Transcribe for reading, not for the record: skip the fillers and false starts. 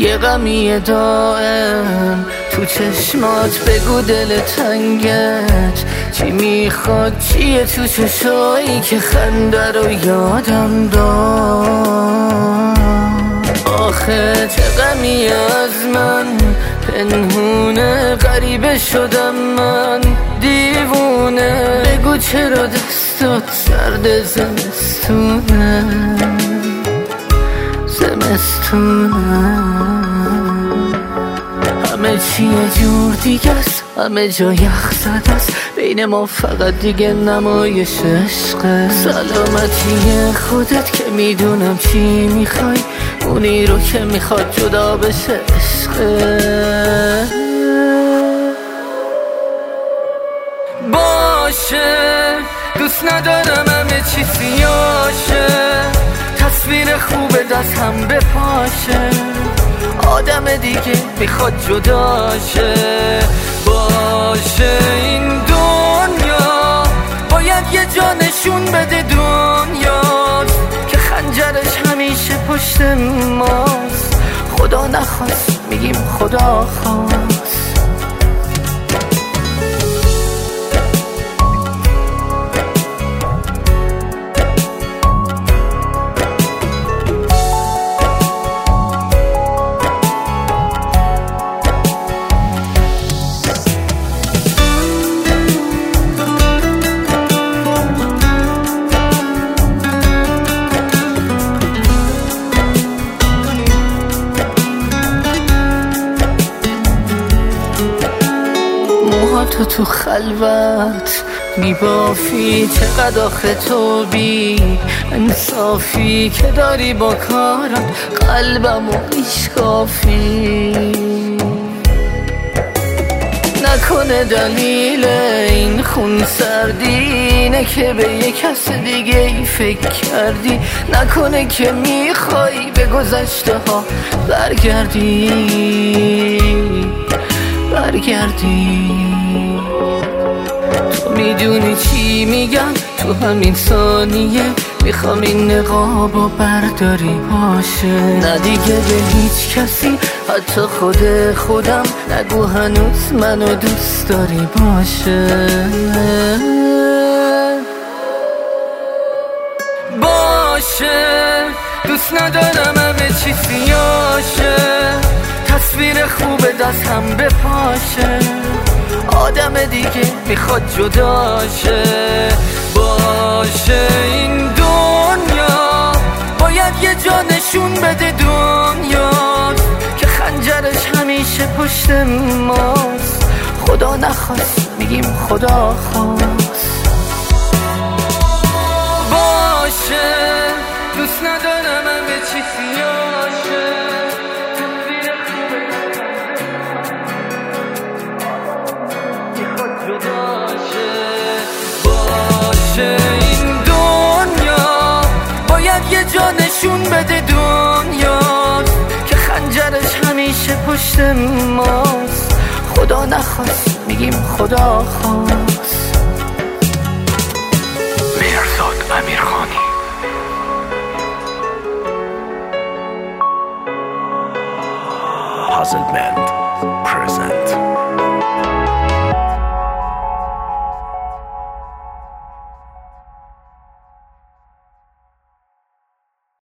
یه غمی دائم تو چشمات، بگو دل تنگت چی میخواد، چیه تو چشایی که خنده رو یادم داد. آخه چه غمی از من پنهونه، غریبه شدم من دیوونه، بگو چرا دستات سرد زمستونه زمستونه. همه چی یه جور دیگه است، همه جا یخ زده است، بین ما فقط دیگه نمایش عشقه. سلامتی خودت که میدونم چی میخوای، اونی رو که میخواد جدا بشه عشقه. باشه دوست ندارم همه چی سیاشه، تصویر خوب دست هم بپاشه، آدم دیگه میخواد جداشه. باشه این دنیا باید یه جا نشون بده دنیاست که خنجرش همیشه پشت ماست. خدا نخواست میگیم خدا خواست. تو خلوت میبافی، چقدر آخه تو بی انصافی که داری با کارات قلبمو میشکافی. نکنه دلیل این خون سردی اینه که به یه کس دیگه ای فکر کردی، نکنه که میخوای به گذشته ها برگردی. تو میدونی چی میگم، تو همین ثانیه میخوام این نقابو برداری باشه. نه دیگه به هیچ کسی حتی خودم نگو هنوز منو دوست داری باشه. باشه دوست ندارم همه چی سیاشه، تصویر خوب دست هم بپاشه، آدم دیگه میخواد جداشه. باشه این دنیا باید یه جا نشون بده دنیاست که خنجرش همیشه پشت ماست. خدا نخواست میگیم خدا خواست. باشه دوست ندارم همه چی سیاشه، باشه این دنیا باید یه جا نشون بده دنیاست که خنجرش همیشه پشت ماست. خدا نخواست میگیم خدا خواست. مهرزاد امیرخانی. Puzzle Band present.